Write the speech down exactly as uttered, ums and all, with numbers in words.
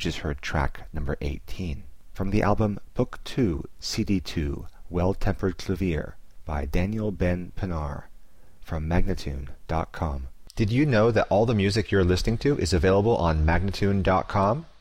just heard track number eighteen from the album Book two, C D two, Well-Tempered Clavier by Daniel Ben Pinar from Magnatune dot com. Did you know that all the music you're listening to is available on Magnatune dot com?